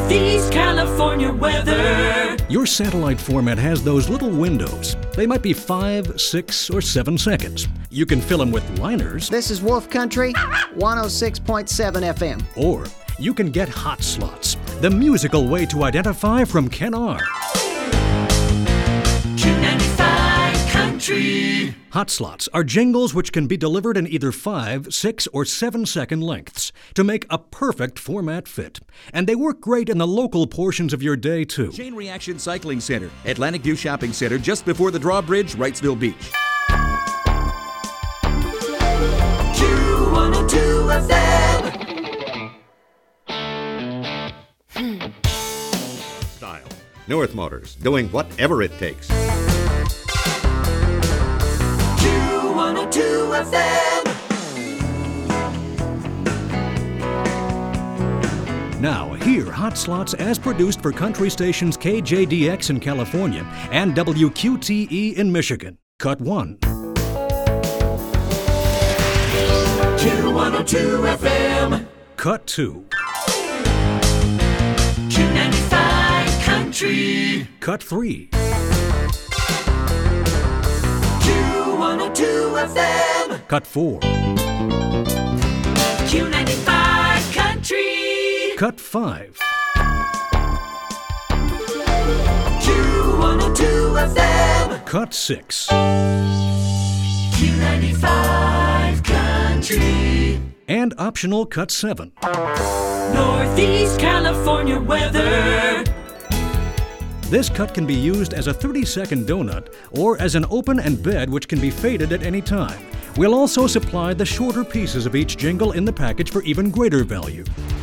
Northeast California weather. Your satellite format has those little windows. They might be 5, 6, or 7 seconds. You can fill them with liners. This is Wolf Country, 106.7 FM. Or you can get hot slots, the musical way to identify from Ken R. Q95 Country. Hot slots are jingles which can be delivered in either 5, 6, or 7-second lengths to make a perfect format fit. And they work great in the local portions of your day, too. Chain Reaction Cycling Center, Atlantic View Shopping Center, just before the drawbridge, Wrightsville Beach. Q102 FM. Style. North Motors, doing whatever it takes. Q102 FM. Now, hear Hot Slots as produced for country stations KJDX in California and WQTE in Michigan. Cut 1. Q102 FM. Cut 2. Q95 Country. Cut 3. Q102 FM. Cut 4. Q95 Country. Cut 5. Q102 FM. Cut 6. Q95 Country. And optional Cut 7. Northeast California weather. This cut can be used as a 30-second donut or as an open and bed which can be faded at any time. We'll also supply the shorter pieces of each jingle in the package for even greater value.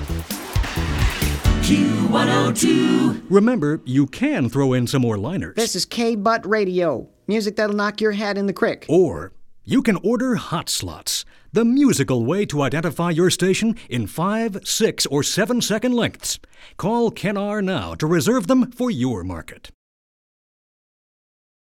Q102. Remember, you can throw in some more liners. This is K-Butt Radio. Music that'll knock your hat in the crick. Or you can order Hot Slots, the musical way to identify your station in 5, 6, or 7-second lengths. Call Ken R now to reserve them for your market.